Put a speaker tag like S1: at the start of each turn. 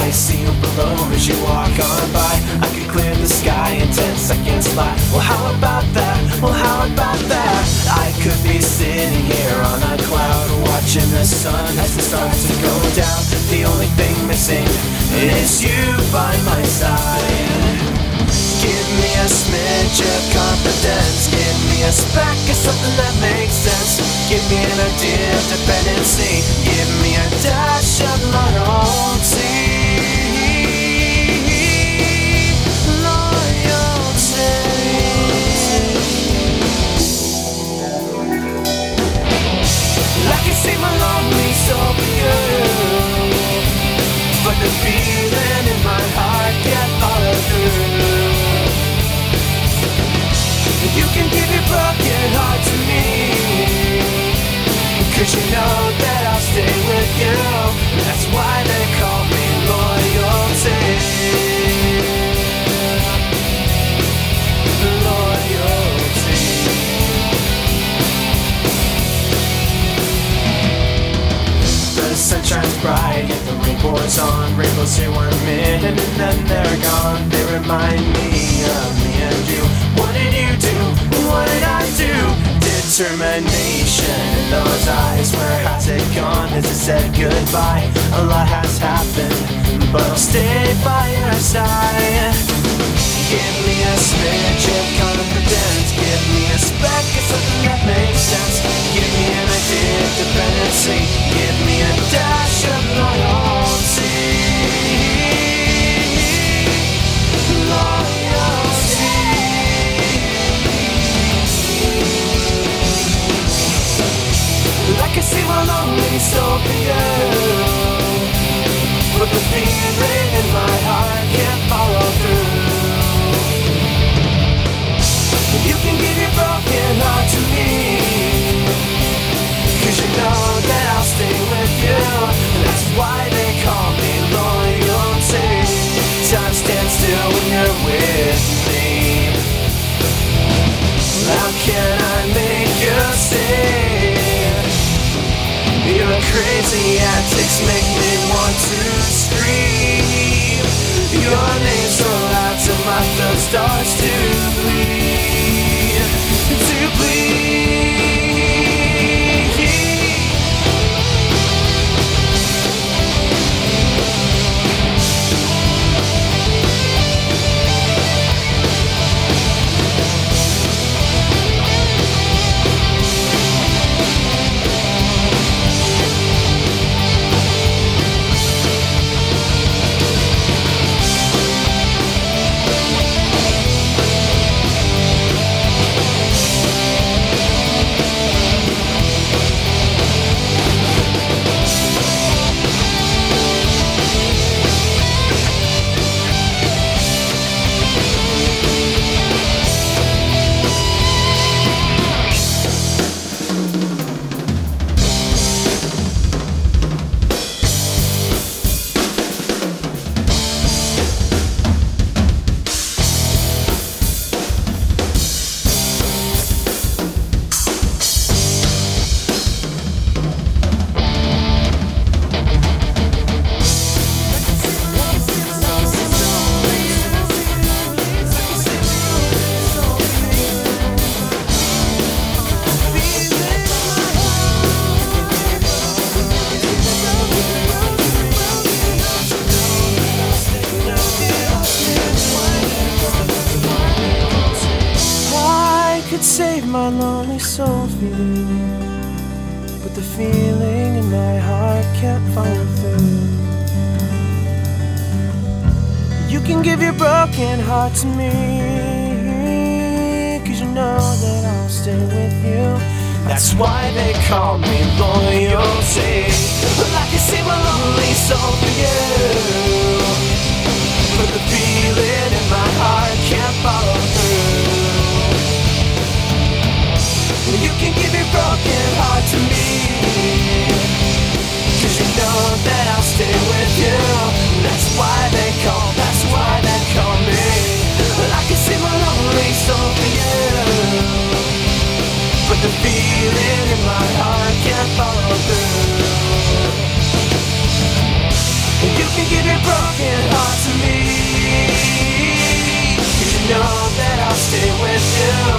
S1: I see you below as you walk on by. I could clear the sky in 10 seconds flat. Well, how about that? Well, how about that? I could be sitting here on a cloud, watching the sun as it starts to go down. The only thing missing is you by my side. Give me a smidge of confidence. Give me a speck of something that makes sense. Give me an idea of dependency. Give me a dash of loyalty. I can see my lonely soul for you, but the feeling in my heart can't follow through. You can give your broken heart to me, 'cause you know that I'll stay with you. That's why they call me loyalty. Loyalty. The sun shines bright, yet the rain pours on. Rainbows here 1 minute and then they're gone. They remind me of me and you. What did you do? What did I do? Determination in those eyes. Where has it gone? Has it said goodbye? A lot has happened, but I'll stay by your side. Give me a smidge of confidence. Give me a speck of something that makes sense. Give me an idea of dependency. Give me a dash of loyalty. Loyalty. I can see my lonely soul for you, but the feeling in my heart can't follow through. You can give your broken heart to me, 'cause you know that I'll stay with you. And that's why they call me loyalty. Time stands still when you're with me. How can I make you stay? Your crazy antics make me want to scream. Your name so loud till my throat starts to bleed. To bleed. Save my lonely soul for you, but the feeling in my heart can't follow through. You can give your broken heart to me, 'cause you know that I'll stay with you. That's why they call me loyalty. I can save my lonely soul for you, but the feeling in my heart can't follow through. You can give your broken heart to me, 'cause you know that I'll stay with you. That's why they call me. I can see my lonely soul for you, but the feeling in my heart can't follow through. broken heart to me. 'Cause you know that I'll stay with you.